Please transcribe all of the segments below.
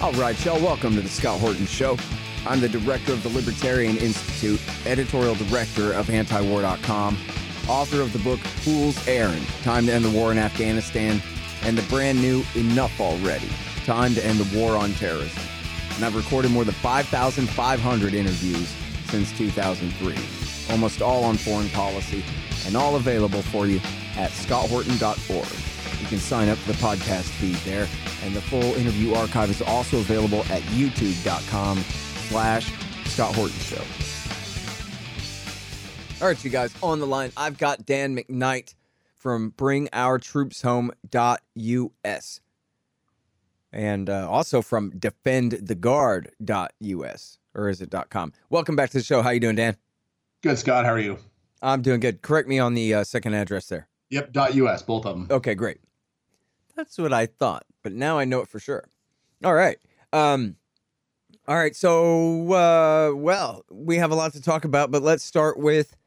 All right, y'all, welcome to the Scott Horton Show. I'm the director of the Libertarian Institute, editorial director of antiwar.com, author of the book Fool's Errand, Time to End the War in Afghanistan, and the brand new Enough Already, Time to End the War on Terrorism. And I've recorded more than 5,500 interviews since 2003, almost all on foreign policy, and all available for you at scotthorton.org. You can sign up for the podcast feed there, and the full interview archive is also available at youtube.com/Scott Horton Show. All right, you guys, on the line, I've got Dan McKnight from BringOurTroopsHome.us and also from DefendTheGuard.us, or is it .com? Welcome back to the show. How you doing, Dan? Good, Scott. How are you? I'm doing good. Correct me on the second address there. Yep, .us, both of them. Okay, great. That's what I thought, but now I know it for sure. All right. So, well, we have a lot to talk about, but let's start with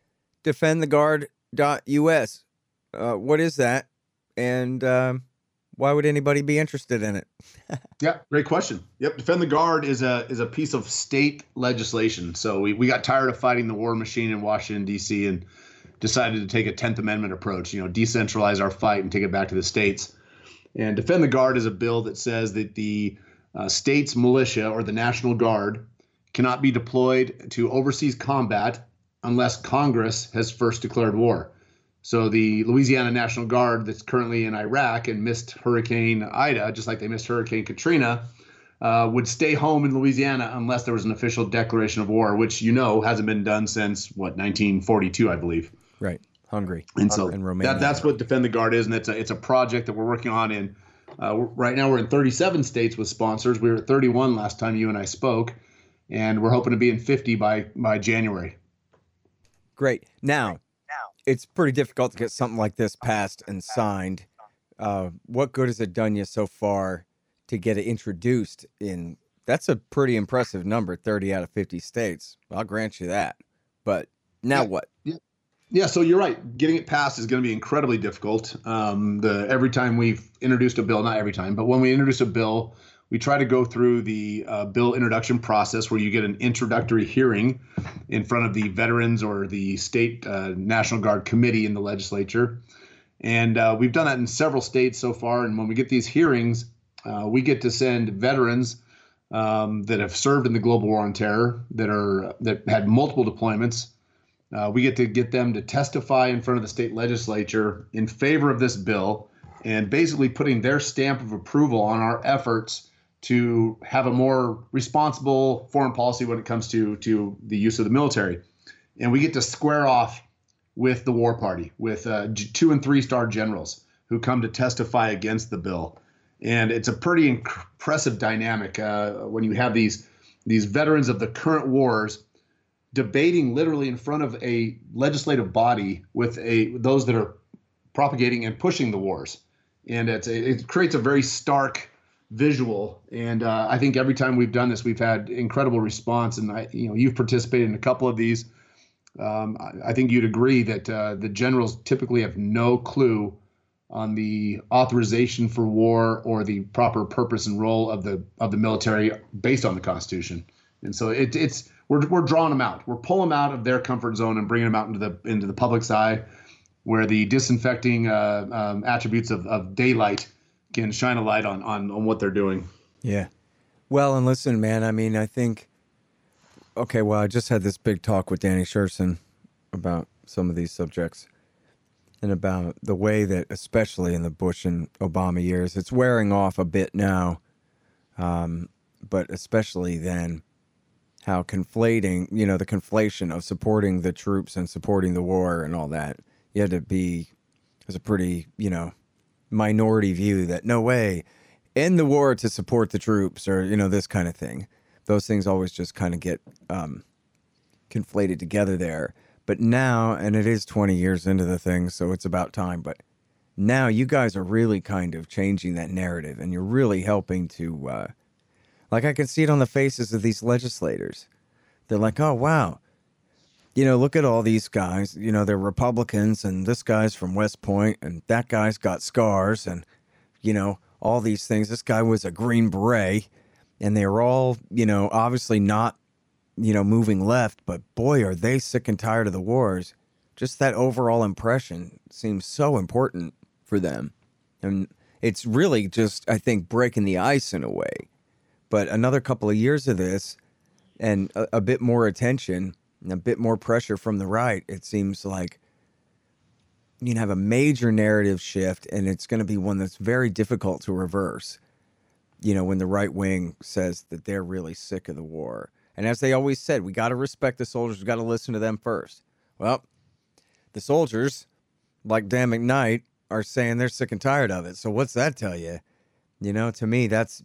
DefendTheGuard.us. What is that? And why would anybody be interested in it? Yeah, great question. Yep, Defend the Guard is a piece of state legislation. So we got tired of fighting the war machine in Washington, D.C., and decided to take a 10th Amendment approach, decentralize our fight and take it back to the states. And Defend the Guard is a bill that says that the state's militia or the National Guard cannot be deployed to overseas combat unless Congress has first declared war. So the Louisiana National Guard that's currently in Iraq and missed Hurricane Ida, just like they missed Hurricane Katrina, would stay home in Louisiana unless there was an official declaration of war, which hasn't been done since, 1942, I believe. Right. Hungary. And so Romania. That's what Defend the Guard is, and it's a project that we're working on in right now. We're in 37 states with sponsors. We were at 31 last time you and I spoke, and we're hoping to be in 50 by January. Great. Now, it's pretty difficult to get something like this passed and signed. What good has it done you so far to get it introduced in? That's a pretty impressive number, 30 out of 50 states. I'll grant you that. But now what? Yeah, so you're right. Getting it passed is going to be incredibly difficult. Every time we've introduced a bill, not every time, but when we introduce a bill, we try to go through the bill introduction process where you get an introductory hearing in front of the veterans or the state National Guard committee in the legislature. And we've done that in several states so far. And when we get these hearings, we get to send veterans that have served in the global war on terror, that had multiple deployments. We get to get them to testify in front of the state legislature in favor of this bill and basically putting their stamp of approval on our efforts to have a more responsible foreign policy when it comes to the use of the military. And we get to square off with the war party, with 2- and 3-star generals who come to testify against the bill. And it's a pretty impressive dynamic when you have these veterans of the current wars debating literally in front of a legislative body with those that are propagating and pushing the wars. And it creates a very stark visual. And I think every time we've done this, we've had incredible response. And you've participated in a couple of these. I think you'd agree that the generals typically have no clue on the authorization for war or the proper purpose and role of the military based on the Constitution. And so we're drawing them out. We're pulling them out of their comfort zone and bringing them out into the public's eye, where the disinfecting attributes of daylight can shine a light on what they're doing. Yeah. Well, and listen, man, I mean, I think, I just had this big talk with Danny Sherson about some of these subjects and about the way that, especially in the Bush and Obama years, it's wearing off a bit now, but especially then, how conflating, the conflation of supporting the troops and supporting the war and all that. You had to be, it was a pretty, minority view that no way, end the war to support the troops or, this kind of thing. Those things always just kind of get conflated together there. But now, and it is 20 years into the thing, so it's about time. But now you guys are really kind of changing that narrative, and you're really helping to, I can see it on the faces of these legislators. They're like, oh, wow. Look at all these guys. They're Republicans, and this guy's from West Point, and that guy's got scars, and, all these things. This guy was a Green Beret, and they were all, obviously not, moving left, but boy, are they sick and tired of the wars. Just that overall impression seems so important for them. And it's really just, I think, breaking the ice in a way. But another couple of years of this and a bit more attention and a bit more pressure from the right, it seems like you can have a major narrative shift, and it's going to be one that's very difficult to reverse. When the right wing says that they're really sick of the war. And as they always said, we got to respect the soldiers. We got to listen to them first. Well, the soldiers, like Dan McKnight, are saying they're sick and tired of it. So what's that tell you? To me, that's,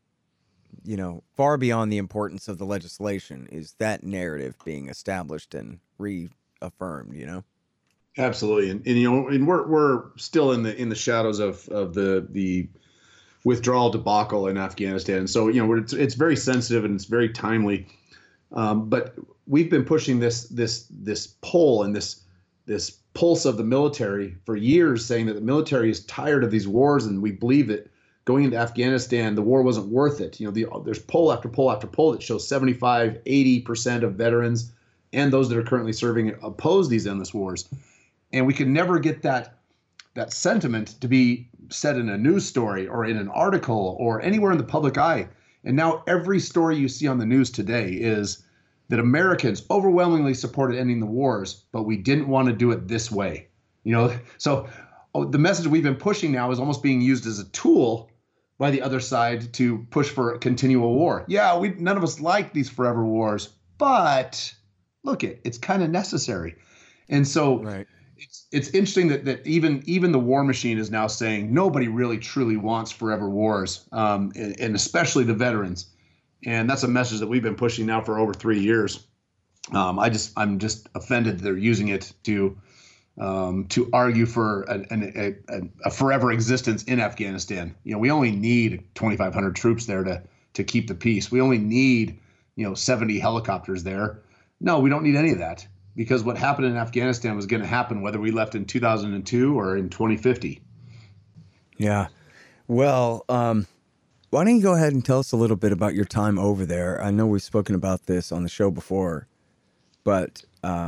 far beyond the importance of the legislation is that narrative being established and reaffirmed, Absolutely. And we're still in the shadows of the withdrawal debacle in Afghanistan. So, it's very sensitive and it's very timely. But we've been pushing this pull and this pulse of the military for years, saying that the military is tired of these wars, and we believe that going into Afghanistan, the war wasn't worth it. There's poll after poll after poll that shows 75, 80% of veterans and those that are currently serving oppose these endless wars. And we could never get that sentiment to be said in a news story or in an article or anywhere in the public eye. And now every story you see on the news today is that Americans overwhelmingly supported ending the wars, but we didn't want to do it this way. So the message we've been pushing now is almost being used as a tool by the other side to push for a continual war. Yeah, none of us like these forever wars, but look, it's kind of necessary. And so right. It's interesting that even the war machine is now saying nobody really truly wants forever wars, and especially the veterans. And that's a message that we've been pushing now for over 3 years. I'm just offended they're using it to argue for a forever existence in Afghanistan. We only need 2,500 troops there to keep the peace. We only need 70 helicopters there. No, we don't need any of that, because what happened in Afghanistan was going to happen whether we left in 2002 or in 2050. Yeah. Well, why don't you go ahead and tell us a little bit about your time over there? I know we've spoken about this on the show before, but,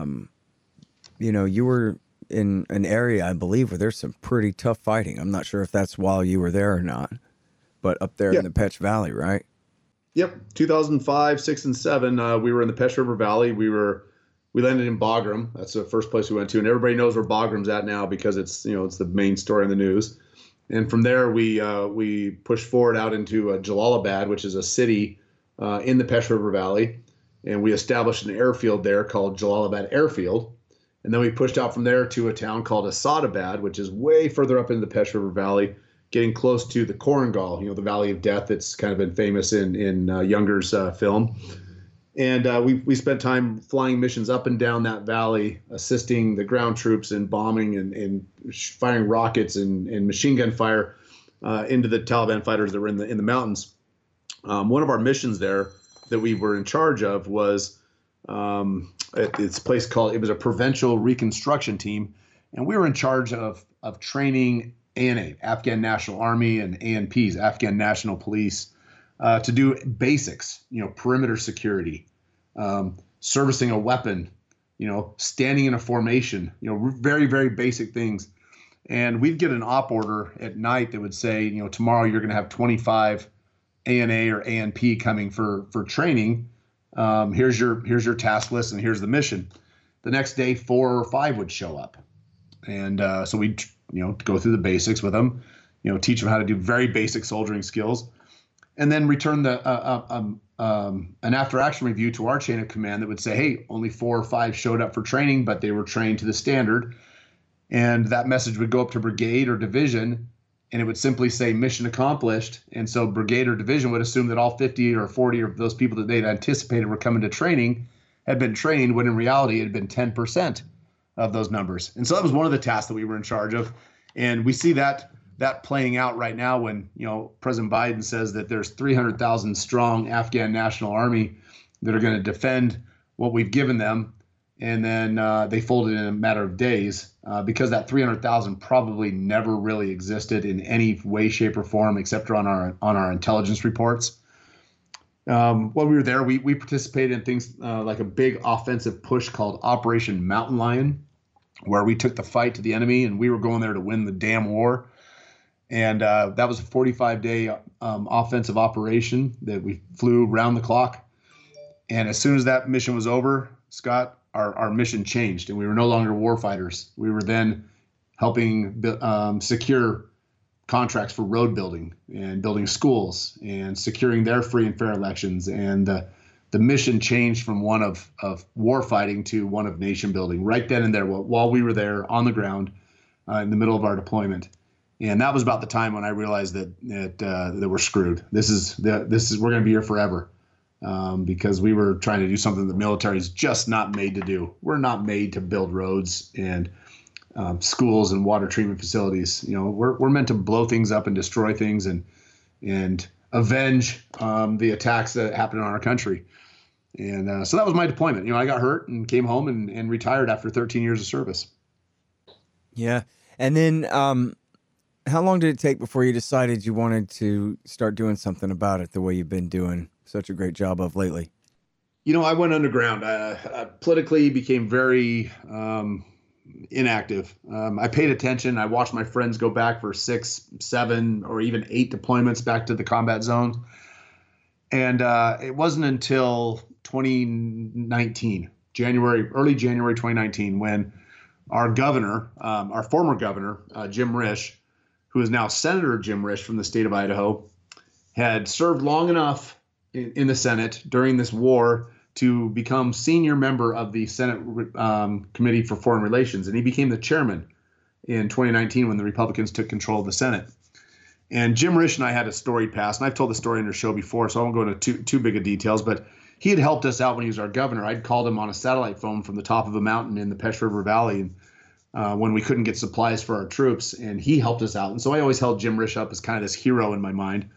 you were in an area, I believe, where there's some pretty tough fighting. I'm not sure if that's while you were there or not, but up there in the Pech Valley, right? Yep. 2005, 6, and 7, we were in the Pech River Valley. We landed in Bagram. That's the first place we went to, and everybody knows where Bagram's at now because it's the main story in the news. And from there, we pushed forward out into Jalalabad, which is a city in the Pech River Valley, and we established an airfield there called Jalalabad Airfield. And then we pushed out from there to a town called Asadabad, which is way further up in the Pech River Valley, getting close to the Korengal, the Valley of Death that's kind of been famous in Younger's film. And we spent time flying missions up and down that valley, assisting the ground troops in bombing and firing rockets and machine gun fire into the Taliban fighters that were in the mountains. One of our missions there that we were in charge of was it's a place called, it was a provincial reconstruction team, and we were in charge of training ANA, Afghan National Army, and ANPs, Afghan National Police, to do basics, perimeter security, servicing a weapon, standing in a formation, very, very basic things. And we'd get an op order at night that would say, tomorrow you're going to have 25 ANA or ANP coming for training. Here's your task list and here's the mission. The next day, 4 or 5 would show up. And so we'd, go through the basics with them, teach them how to do very basic soldiering skills, and then return an after action review to our chain of command that would say, hey, only 4 or 5 showed up for training, but they were trained to the standard. And that message would go up to brigade or division, and it would simply say mission accomplished. And so brigade or division would assume that all 50 or 40 of those people that they'd anticipated were coming to training had been trained, when in reality it had been 10% of those numbers. And so that was one of the tasks that we were in charge of. And we see that playing out right now when, President Biden says that there's 300,000 strong Afghan National Army that are going to defend what we've given them. And then they folded in a matter of days because that 300,000 probably never really existed in any way, shape, or form except on our intelligence reports. While we were there, we participated in things like a big offensive push called Operation Mountain Lion, where we took the fight to the enemy, and we were going there to win the damn war. And that was a 45-day offensive operation that we flew round the clock. And as soon as that mission was over, Scott, our mission changed, and we were no longer war fighters. We were then helping secure contracts for road building and building schools and securing their free and fair elections. And the mission changed from one of war fighting to one of nation building right then and there while we were there on the ground in the middle of our deployment. And that was about the time when I realized that we're screwed. This is we're going to be here forever because we were trying to do something the military is just not made to do. We're not made to build roads and schools and water treatment facilities. We're meant to blow things up and destroy things and avenge the attacks that happened in our country. And so that was my deployment. I got hurt and came home and retired after 13 years of service. Yeah. And then how long did it take before you decided you wanted to start doing something about it the way you've been doing such a great job of lately? I went underground. I politically became very inactive. I paid attention. I watched my friends go back for 6, 7, or even 8 deployments back to the combat zones. And it wasn't until 2019, early January 2019, when our governor, our former governor, Jim Risch, who is now Senator Jim Risch from the state of Idaho, had served long enough in the Senate during this war to become senior member of the Senate Committee for Foreign Relations. And he became the chairman in 2019 when the Republicans took control of the Senate. And Jim Risch and I had a storied past, and I've told the story in your show before, so I won't go into too big of details, but he had helped us out when he was our governor. I'd called him on a satellite phone from the top of a mountain in the Pesh River Valley when we couldn't get supplies for our troops, and he helped us out. And so I always held Jim Risch up as kind of this hero in my mind.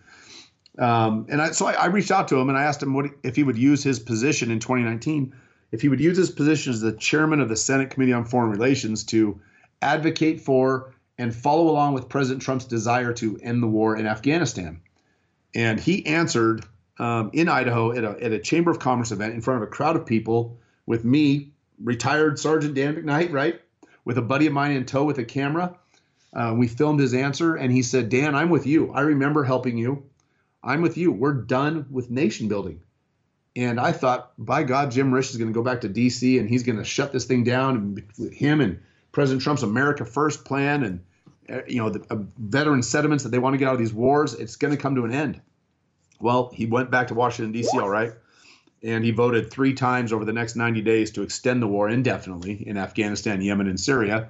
So I reached out to him and I asked him if he would use his position in 2019, if he would use his position as the chairman of the Senate Committee on Foreign Relations to advocate for and follow along with President Trump's desire to end the war in Afghanistan. And he answered in Idaho at a Chamber of Commerce event in front of a crowd of people with me, retired Sergeant Dan McKnight, right, with a buddy of mine in tow with a camera. We filmed his answer, and he said, "Dan, I'm with you. I remember helping you. I'm with you. We're done with nation building." And I thought, by God, Jim Risch is going to go back to D.C. and he's going to shut this thing down. And with him and President Trump's America First plan and the veteran sentiments that they want to get out of these wars, it's going to come to an end. Well, he went back to Washington, D.C., all right. And he voted 3 times over the next 90 days to extend the war indefinitely in Afghanistan, Yemen, and Syria.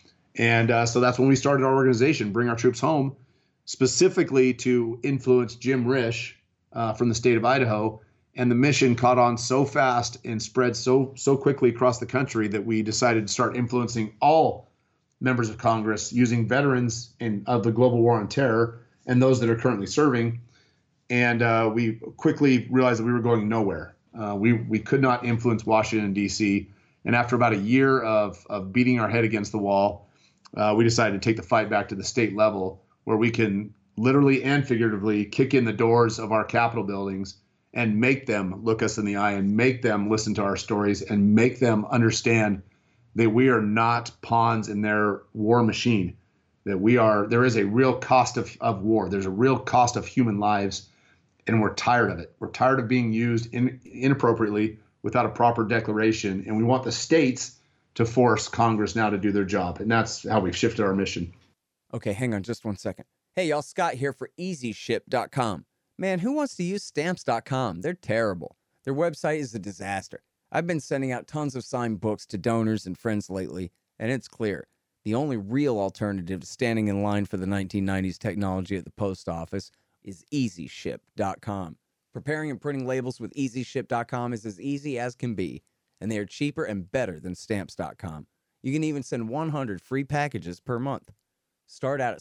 And so that's when we started our organization, Bring Our Troops Home, specifically to influence Jim Risch from the state of Idaho. And the mission caught on so fast and spread so quickly across the country that we decided to start influencing all members of Congress using veterans of the global war on terror and those that are currently serving. And we quickly realized that we were going nowhere. We could not influence Washington, D.C. And after about a year of beating our head against the wall, we decided to take the fight back to the state level, where we can literally and figuratively kick in the doors of our Capitol buildings and make them look us in the eye and make them listen to our stories and make them understand that we are not pawns in their war machine, that there is a real cost of war. There's a real cost of human lives, and we're tired of it. We're tired of being used inappropriately without a proper declaration, and we want the states to force Congress now to do their job, and that's how we've shifted our mission. Okay, hang on just one second. Hey, y'all, Scott here for EasyShip.com. Man, who wants to use Stamps.com? They're terrible. Their website is a disaster. I've been sending out tons of signed books to donors and friends lately, and it's clear. The only real alternative to standing in line for the 1990s technology at the post office is EasyShip.com. Preparing and printing labels with EasyShip.com is as easy as can be, and they are cheaper and better than Stamps.com. You can even send 100 free packages per month. Start out at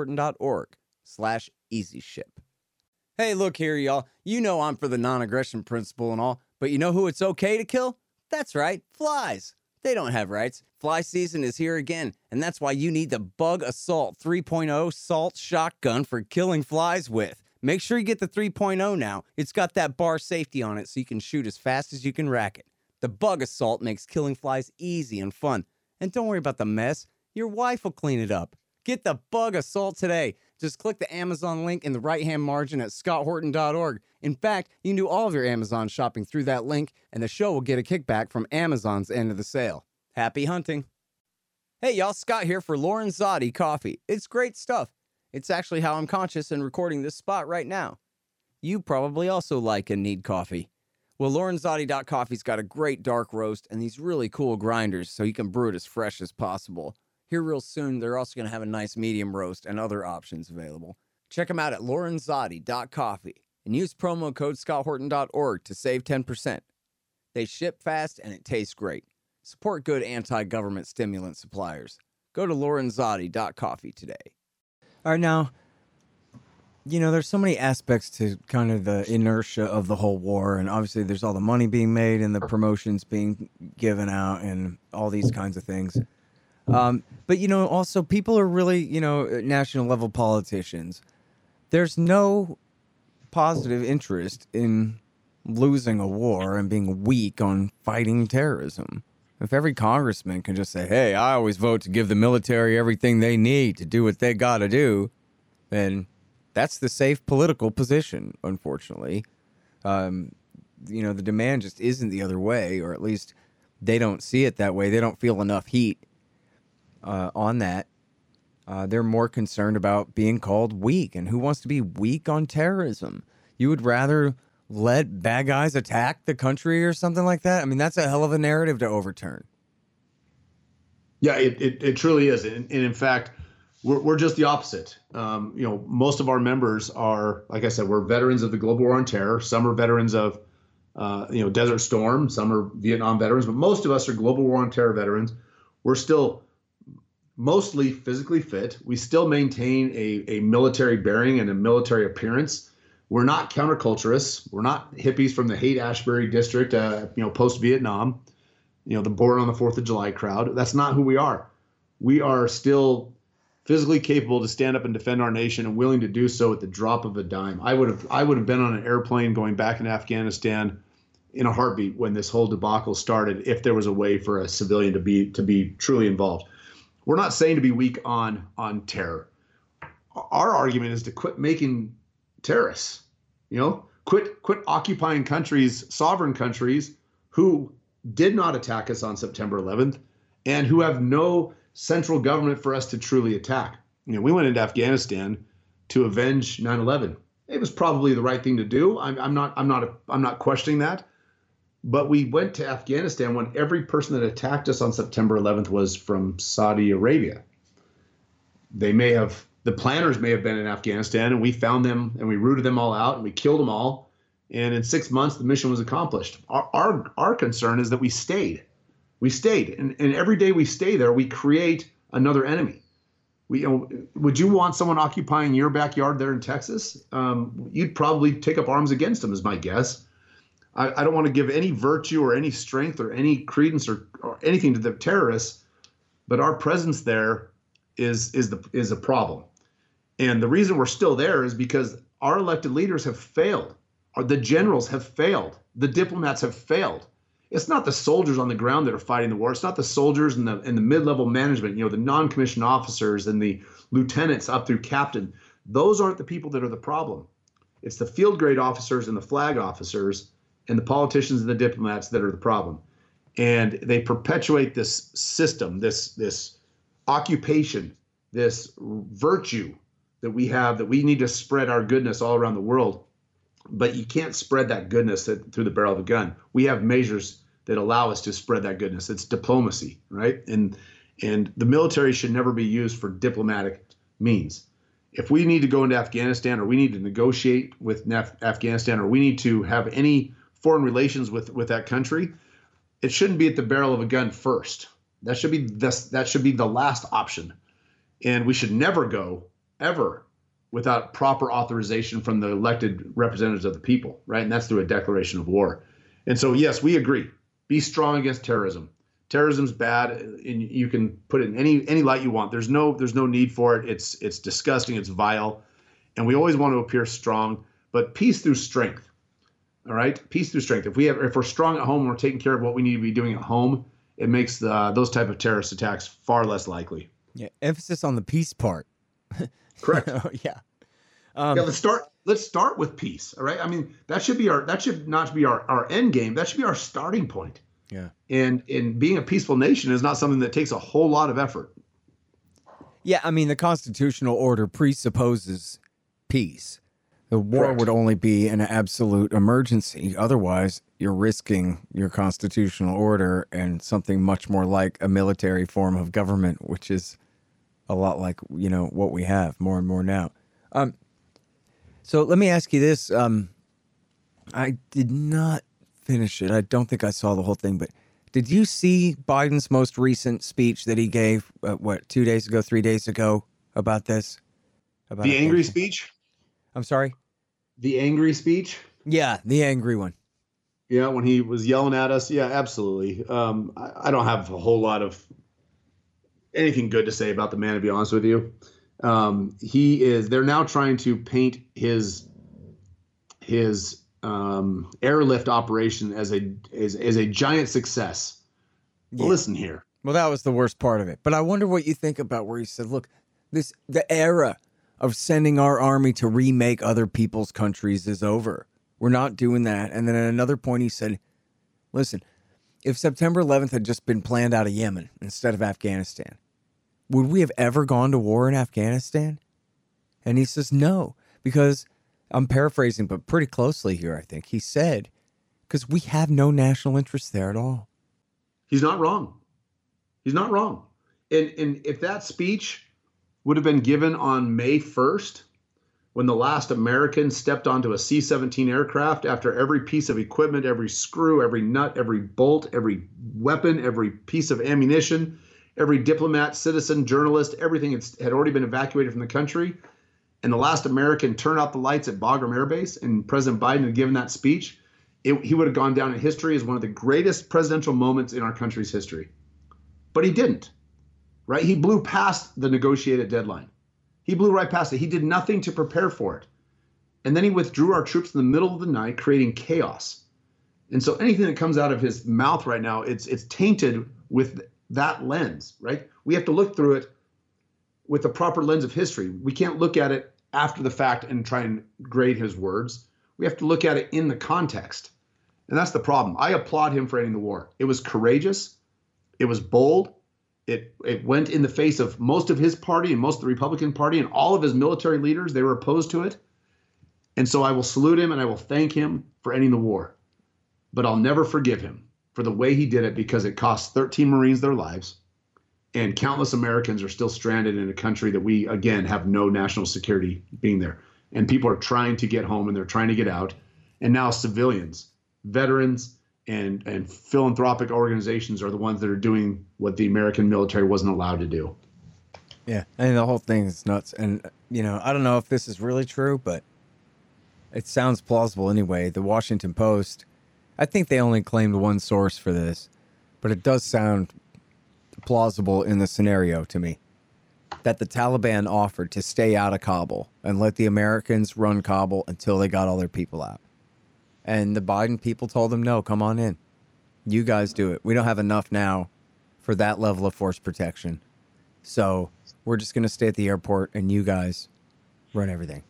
scotthorton.org/EasyShip. Hey, look here, y'all. You know I'm for the non-aggression principle and all, but you know who it's okay to kill? That's right, flies. They don't have rights. Fly season is here again, and that's why you need the Bug Assault 3.0 Salt Shotgun for killing flies with. Make sure you get the 3.0 now. It's got that bar safety on it so you can shoot as fast as you can rack it. The Bug Assault makes killing flies easy and fun. And don't worry about the mess. Your wife will clean it up. Get the Bug Assault today. Just click the Amazon link in the right-hand margin at scotthorton.org. In fact, you can do all of your Amazon shopping through that link, and the show will get a kickback from Amazon's end of the sale. Happy hunting. Hey, y'all, Scott here for Lorenzotti Coffee. It's great stuff. It's actually how I'm conscious and recording this spot right now. You probably also like and need coffee. Well, Lorenzotti.coffee's got a great dark roast and these really cool grinders so you can brew it as fresh as possible. Here real soon, they're also going to have a nice medium roast and other options available. Check them out at Lorenzotti.coffee and use promo code scotthorton.org to save 10%. They ship fast and it tastes great. Support good anti-government stimulant suppliers. Go to Lorenzotti.coffee today. All right, now, there's so many aspects to kind of the inertia of the whole war, and obviously there's all the money being made and the promotions being given out and all these kinds of things. But, also people are really, national level politicians. There's no positive interest in losing a war and being weak on fighting terrorism. If every congressman can just say, hey, I always vote to give the military everything they need to do what they got to do, then that's the safe political position, unfortunately. The demand just isn't the other way, or at least they don't see it that way. They don't feel enough heat on that. They're more concerned about being called weak. And who wants to be weak on terrorism? You would rather let bad guys attack the country or something like that? I mean, that's a hell of a narrative to overturn. Yeah, it truly is. And in fact, we're just the opposite. Most of our members are, like I said, we're veterans of the global war on terror. Some are veterans of, Desert Storm. Some are Vietnam veterans, but most of us are global war on terror veterans. We're still mostly physically fit. We still maintain a military bearing and a military appearance. We're not counterculturists. We're not hippies from the Haight-Ashbury district, post-Vietnam, the Born on the 4th of July crowd. That's not who we are. We are still physically capable to stand up and defend our nation and willing to do so at the drop of a dime. I would have been on an airplane going back in Afghanistan in a heartbeat when this whole debacle started, if there was a way for a civilian to be truly involved. We're not saying to be weak on terror. Our argument is to quit making terrorists. Quit occupying countries, sovereign countries who did not attack us on September 11th and who have no central government for us to truly attack. We went into Afghanistan to avenge 9/11. It was probably the right thing to do. I'm not questioning that. But we went to Afghanistan when every person that attacked us on September 11th was from Saudi Arabia. The planners may have been in Afghanistan, and we found them and we rooted them all out and we killed them all. And in 6 months, the mission was accomplished. Our concern is that we stayed. We stayed. And every day we stay there, we create another enemy. Would you want someone occupying your backyard there in Texas? You'd probably take up arms against them, is my guess. I don't want to give any virtue or any strength or any credence or anything to the terrorists, but our presence there is a problem. And the reason we're still there is because our elected leaders have failed. The generals have failed. The diplomats have failed. It's not the soldiers on the ground that are fighting the war. It's not the soldiers and the mid-level management, the non-commissioned officers and the lieutenants up through captain. Those aren't the people that are the problem. It's the field grade officers and the flag officers and the politicians and the diplomats that are the problem. And they perpetuate this system, this occupation, this virtue that we have, that we need to spread our goodness all around the world. But you can't spread that goodness through the barrel of a gun. We have measures that allow us to spread that goodness. It's diplomacy, right? And the military should never be used for diplomatic means. If we need to go into Afghanistan, or we need to negotiate with Afghanistan, or we need to have any foreign relations with that country, it shouldn't be at the barrel of a gun first. That should be the last option. And we should never go, ever, without proper authorization from the elected representatives of the people, right? And that's through a declaration of war. And so, yes, we agree. Be strong against terrorism. Terrorism's bad, and you can put it in any light you want. There's no need for it. It's disgusting. It's vile. and we always want to appear strong, but peace through strength. All right, peace through strength. If we're strong at home and we're taking care of what we need to be doing at home, it makes those type of terrorist attacks far less likely. Yeah, emphasis on the peace part. Correct. Yeah. Let's start with peace. All right. I mean, that should not be our end game. That should be our starting point. Yeah. And being a peaceful nation is not something that takes a whole lot of effort. Yeah, I mean, the constitutional order presupposes peace. The war Correct. would only be an absolute emergency. Otherwise, you're risking your constitutional order and something much more like a military form of government, which is a lot like, what we have more and more now. So let me ask you this. I did not finish it. I don't think I saw the whole thing, but did you see Biden's most recent speech that he gave, 2 days ago, 3 days ago about this? About The angry speech? I'm sorry? The angry speech? Yeah, the angry one. Yeah, when he was yelling at us. Yeah, absolutely. I don't have a whole lot of anything good to say about the man, to be honest with you. They're now trying to paint his airlift operation as a giant success. Yeah. Listen here. Well, that was the worst part of it. But I wonder what you think about where he said, look, the era of sending our army to remake other people's countries is over. We're not doing that. And then at another point he said, listen, if September 11th had just been planned out of Yemen instead of Afghanistan, would we have ever gone to war in Afghanistan? And he says no, because I'm paraphrasing, but pretty closely here, I think. He said, because we have no national interest there at all. He's not wrong. He's not wrong. And if that speech would have been given on May 1st, when the last American stepped onto a C-17 aircraft after every piece of equipment, every screw, every nut, every bolt, every weapon, every piece of ammunition, every diplomat, citizen, journalist, everything had already been evacuated from the country, and the last American turned out the lights at Bagram Air Base, and President Biden had given that speech, he would have gone down in history as one of the greatest presidential moments in our country's history. But he didn't, right? He blew past the negotiated deadline. He blew right past it. He did nothing to prepare for it. And then he withdrew our troops in the middle of the night, creating chaos. And so anything that comes out of his mouth right now, it's tainted with that lens, right? We have to look through it with the proper lens of history. We can't look at it after the fact and try and grade his words. We have to look at it in the context. And that's the problem. I applaud him for ending the war. It was courageous. It was bold. It went in the face of most of his party and most of the Republican Party and all of his military leaders. They were opposed to it. And so I will salute him and I will thank him for ending the war. But I'll never forgive him for the way he did it, because it cost 13 Marines their lives. And countless Americans are still stranded in a country that we, again, have no national security being there. And people are trying to get home and they're trying to get out. And now civilians, veterans, and philanthropic organizations are the ones that are doing what the American military wasn't allowed to do. Yeah, I mean, the whole thing is nuts. And, I don't know if this is really true, but it sounds plausible anyway. The Washington Post, I think they only claimed one source for this, but it does sound plausible in the scenario to me, that the Taliban offered to stay out of Kabul and let the Americans run Kabul until they got all their people out. And the Biden people told them, no, come on in. You guys do it. We don't have enough now for that level of force protection. So we're just going to stay at the airport and you guys run everything.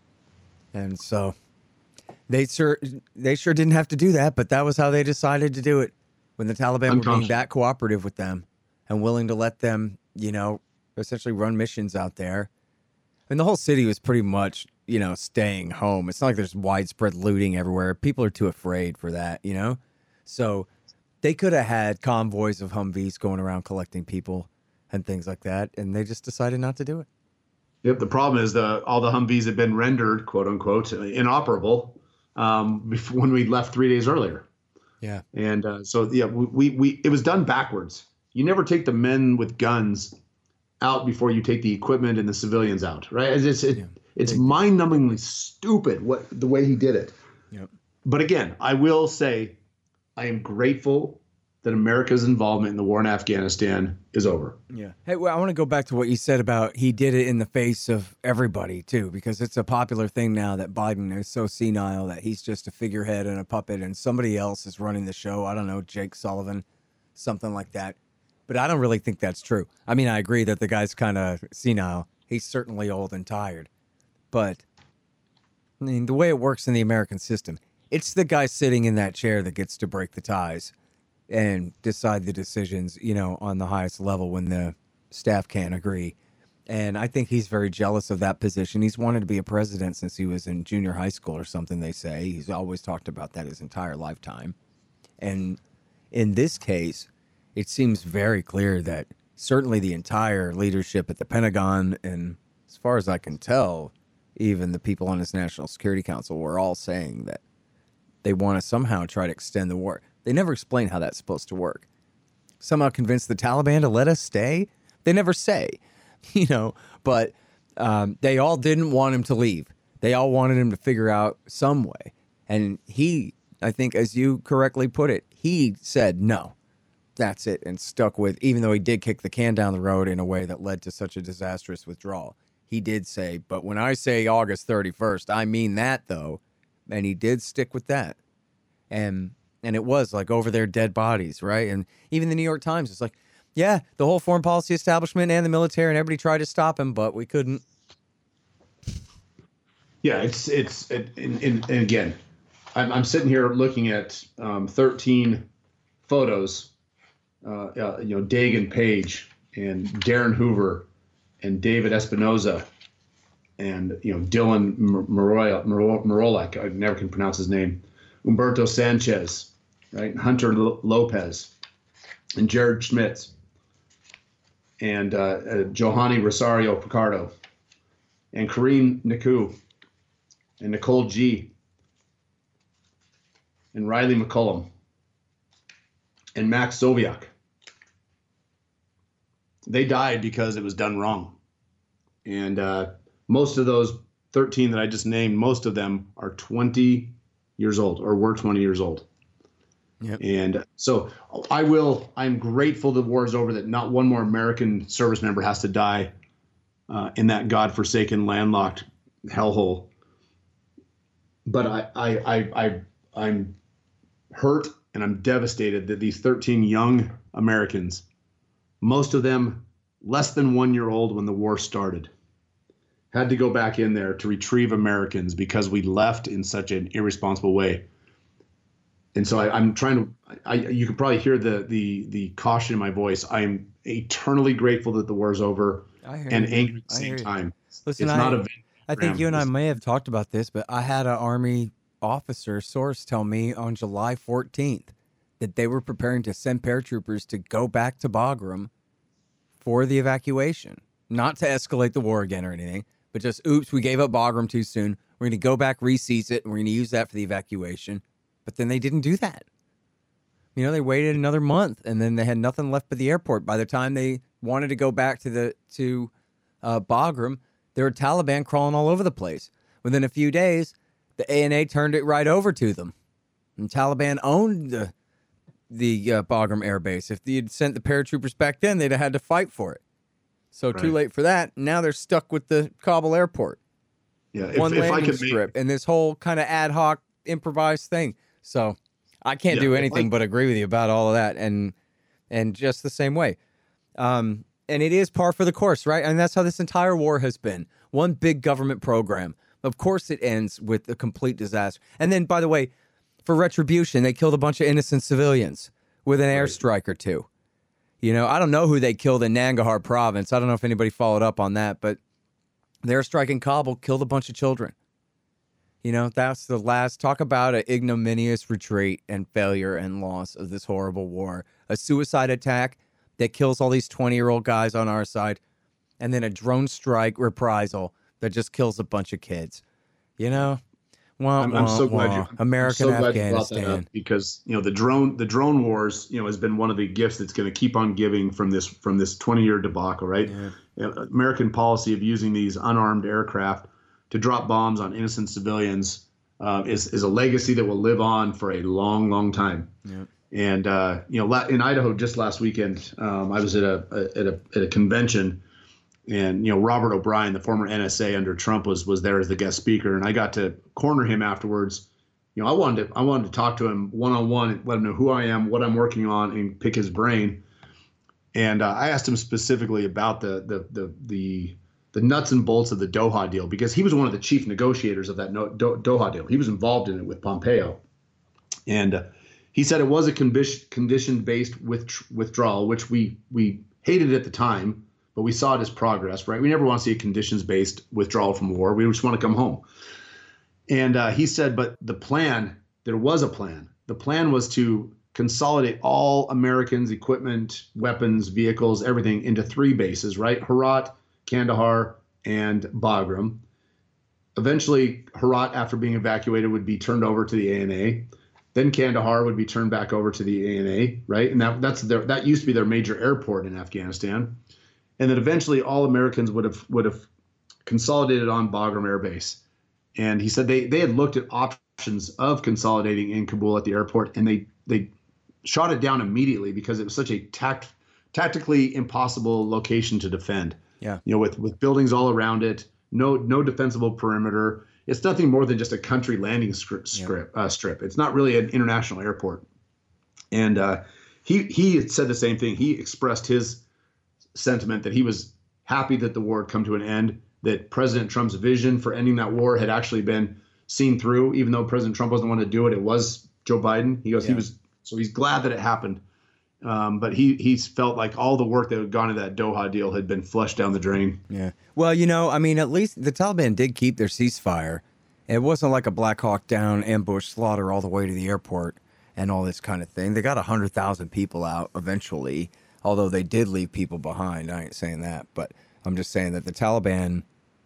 And so they sure didn't have to do that, but that was how they decided to do it when the Taliban were being that cooperative with them and willing to let them, essentially run missions out there. And the whole city was pretty much, staying home. It's not like there's widespread looting everywhere. People are too afraid for that, So they could have had convoys of Humvees going around collecting people and things like that, and they just decided not to do it. Yep. The problem is all the Humvees have been rendered, quote unquote, inoperable when we left 3 days earlier. Yeah. And we it was done backwards. You never take the men with guns out before you take the equipment and the civilians out, right? It's mind-numbingly stupid the way he did it. Yep. But again, I will say I am grateful that America's involvement in the war in Afghanistan is over. Yeah. Hey, well, I want to go back to what you said about he did it in the face of everybody, too, because it's a popular thing now that Biden is so senile that he's just a figurehead and a puppet and somebody else is running the show. I don't know, Jake Sullivan, something like that. But I don't really think that's true. I mean, I agree that the guy's kind of senile. He's certainly old and tired. But, I mean, the way it works in the American system, it's the guy sitting in that chair that gets to break the ties and decide the decisions, you know, on the highest level when the staff can't agree. And I think he's very jealous of that position. He's wanted to be a president since he was in junior high school or something, they say. He's always talked about that his entire lifetime. And in this case, it seems very clear that certainly the entire leadership at the Pentagon, and as far as I can tell, even the people on his National Security Council were all saying that they want to somehow try to extend the war. They never explain how that's supposed to work. Somehow convince the Taliban to let us stay? They never say, you know, but they all didn't want him to leave. They all wanted him to figure out some way. And he, I think, as you correctly put it, he said no. That's it, and stuck with, even though he did kick the can down the road in a way that led to such a disastrous withdrawal. He did say, but when I say August 31st, I mean that, though. And he did stick with that. And it was like over their dead bodies, right? And even the New York Times is like, yeah, the whole foreign policy establishment and the military and everybody tried to stop him, but we couldn't. Yeah, and again, I'm sitting here looking at 13 photos, Dagan Page and Darren Hoover and David Espinoza and, Dylan Morolek, I never can pronounce his name, Humberto Sanchez, right? Hunter Lopez and Jared Schmitz and Johanny Rosario Picardo and Kareem Naku and Nicole G and Riley McCullum and Max Soviak. They died because it was done wrong. And most of those 13 that I just named, most of them are 20 years old or were 20 years old. Yep. And so I'm grateful the war is over, that not one more American service member has to die in that godforsaken landlocked hellhole. But I'm hurt and I'm devastated that these 13 young Americans, most of them less than 1 year old when the war started, had to go back in there to retrieve Americans because we left in such an irresponsible way. And so I'm trying to, you can probably hear the caution in my voice. I am eternally grateful that the war is over and angry at the same time. Listen, it's not a I think you and I may have talked about this, but I had an Army officer source tell me on July 14th that they were preparing to send paratroopers to go back to Bagram for the evacuation. Not to escalate the war again or anything, but just, oops, we gave up Bagram too soon. We're going to go back, reseize it, and we're going to use that for the evacuation. But then they didn't do that. They waited another month, and then they had nothing left but the airport. By the time they wanted to go back to Bagram, there were Taliban crawling all over the place. Within a few days, the ANA turned it right over to them. And Taliban owned the Bagram Air Base. If they had sent the paratroopers back then, they'd have had to fight for it. So Too late for that. Now they're stuck with the Kabul airport. Yeah, One landing strip and this whole kind of ad hoc improvised thing. So I can't do anything but agree with you about all of that, and just the same way. And it is par for the course, right? And that's how this entire war has been. One big government program. Of course it ends with a complete disaster. And then, by the way, for retribution, they killed a bunch of innocent civilians with an airstrike or two. I don't know who they killed in Nangarhar province. I don't know if anybody followed up on that, but the airstrike in Kabul killed a bunch of children. That's the last. Talk about an ignominious retreat and failure and loss of this horrible war. A suicide attack that kills all these 20-year-old guys on our side, and then a drone strike reprisal that just kills a bunch of kids. I'm so glad American Afghanistan. Brought that up, because the drone wars has been one of the gifts that's going to keep on giving from this 20-year debacle, right? Yeah. American policy of using these unarmed aircraft to drop bombs on innocent civilians is a legacy that will live on for a long, long time. Yeah. And in Idaho just last weekend, I was at a convention, and Robert O'Brien, the former NSA under Trump, was there as the guest speaker, and I got to corner him afterwards. I wanted to talk to him one-on-one, let him know who I am, what I'm working on, and pick his brain. And I asked him specifically about the nuts and bolts of the Doha deal, because he was one of the chief negotiators of that Doha deal. He was involved in it with Pompeo. And he said it was a condition-based withdrawal, which we hated at the time, but we saw it as progress, right? We never want to see a conditions-based withdrawal from war. We just want to come home. And he said, but there was a plan. The plan was to consolidate all Americans' equipment, weapons, vehicles, everything into 3 bases, right? Herat, Kandahar, and Bagram. Eventually, Herat, after being evacuated, would be turned over to the ANA. Then Kandahar would be turned back over to the ANA, right? And that used to be their major airport in Afghanistan. And then eventually, all Americans would have consolidated on Bagram Air Base. And he said they had looked at options of consolidating in Kabul at the airport, and they shot it down immediately because it was such a tactically impossible location to defend. Yeah. With buildings all around it, no defensible perimeter. It's nothing more than just a country landing strip. It's not really an international airport. And he had said the same thing. He expressed his sentiment that he was happy that the war had come to an end, that President Trump's vision for ending that war had actually been seen through, even though President Trump wasn't the one to do it. It was Joe Biden. He goes, so he's glad that it happened. But he's felt like all the work that had gone into that Doha deal had been flushed down the drain. Yeah. Well, at least the Taliban did keep their ceasefire. It wasn't like a Black Hawk Down ambush slaughter all the way to the airport and all this kind of thing. They got 100,000 people out eventually, although they did leave people behind. I ain't saying that, but I'm just saying that the Taliban.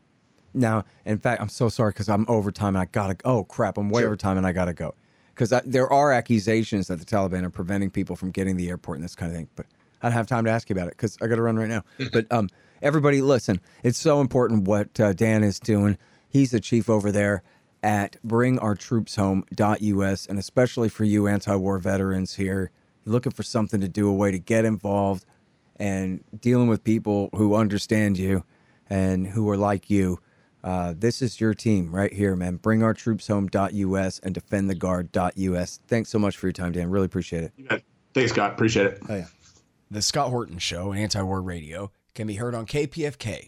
Now, in fact, I'm so sorry because I'm over time and I'm way over time and I gotta go. Because there are accusations that the Taliban are preventing people from getting the airport and this kind of thing. But I don't have time to ask you about it because I got to run right now. But everybody, listen, it's so important what Dan is doing. He's the chief over there at bringourtroopshome.us. And especially for you anti-war veterans here, you're looking for something to do, a way to get involved and dealing with people who understand you and who are like you. This is your team right here, man. Bringourtroopshome.us and defendtheguard.us. Thanks so much for your time, Dan. Really appreciate it. Yeah. Thanks, Scott. Appreciate it. Oh, yeah. The Scott Horton Show, Anti-War Radio, can be heard on KPFK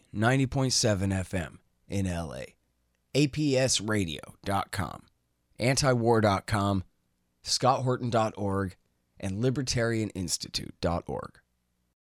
90.7 FM in LA, APSradio.com, antiwar.com, scotthorton.org, and libertarianinstitute.org.